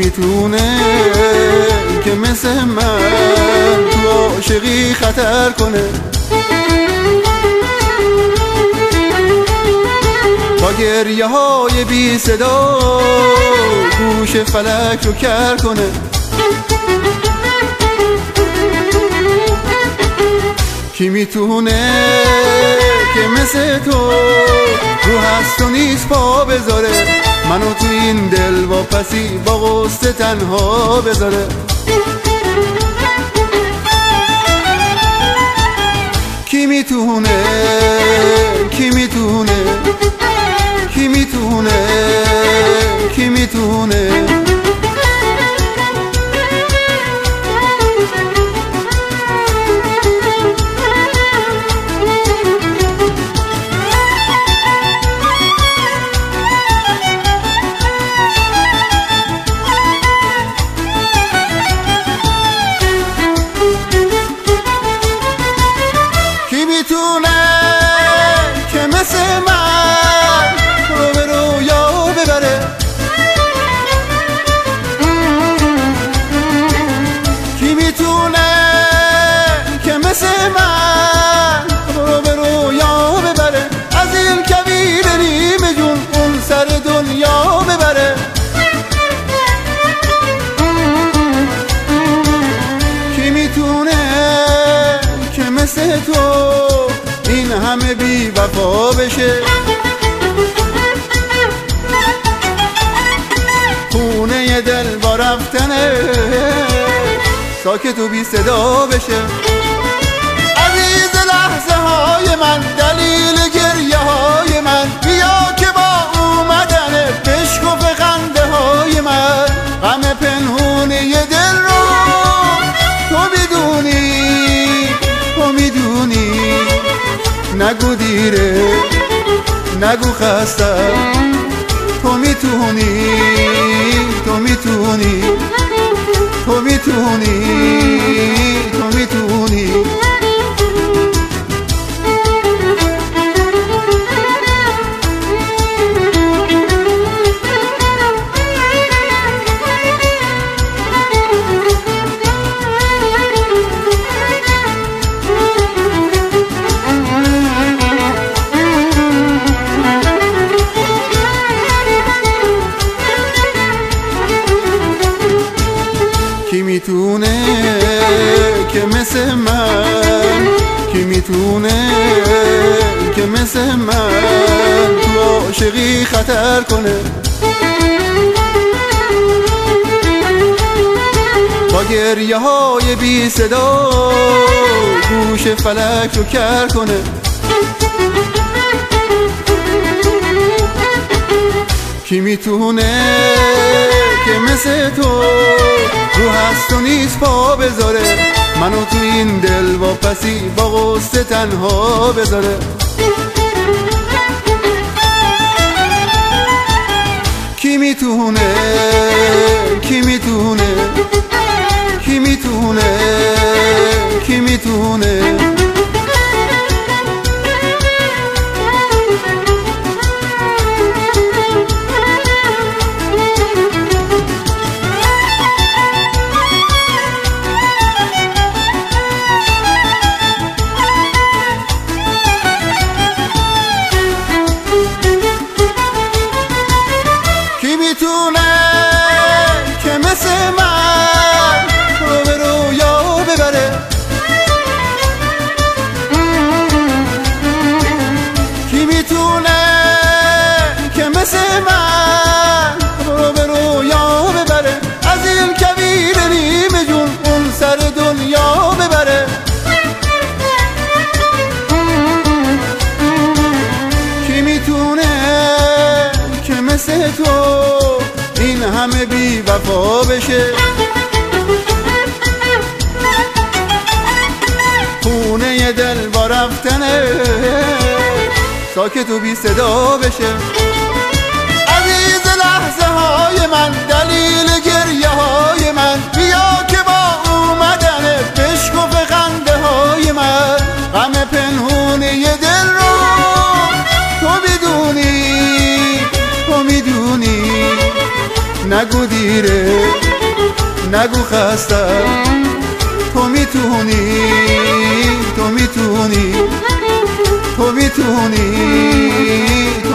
میتونه که مثل من تو عاشقی خطر کنه؟ با گریه های بی صدا گوش فلک رو کر کنه. کی میتونه که مثل تو رو هست و نیست پا بذاره، منو تو این دل واپسی با غصه تنها بذاره؟ کی میتونه کی میتونه کی میتونه کی میتونه مثل تو این همه بی وفا بشه، خونه دل با رفتنه ساکت و بی صدا بشه. عزیز لحظه های من، دلیل گریه های من، بیا که با اومدن بشکف خنده های من غم پنهونه دل رو تو بدونی، تو میدونی. نگو دیره نگو خستم، تو میتونی تو میتونی تو میتونی تو میتونی. کی میتونه که مثل من، کی میتونه که مثل من تو عاشقی خطر کنه؟ با گریه های بی صدا گوش فلک رو کر کنه. کی میتونه که مثل تو رو هست و نیست پا بذاره، منو تو این دل واپسی با غصه تنها بذاره؟ کی میتونه کی میتونه کی میتونه کی میتونه که مثل من رو به رویا ببره؟ کی میتونه که مثل من رو به رویا ببره؟ از این کویر نیمه جون اون سر دنیا ببره؟ کی میتونه که مثل تو این همه بی وفا بشه، خونه دل با رفتنه ساکت و بی صدا بشه؟ عزیز لحظه های من، دلیل گریه های من، بیا که با اومدن بشکف خنده های من غم پنهونه دل رو تو بدونی، تو میدونی. نگو دیره نگو خستم تو میتونی تو میتونی تو میتونی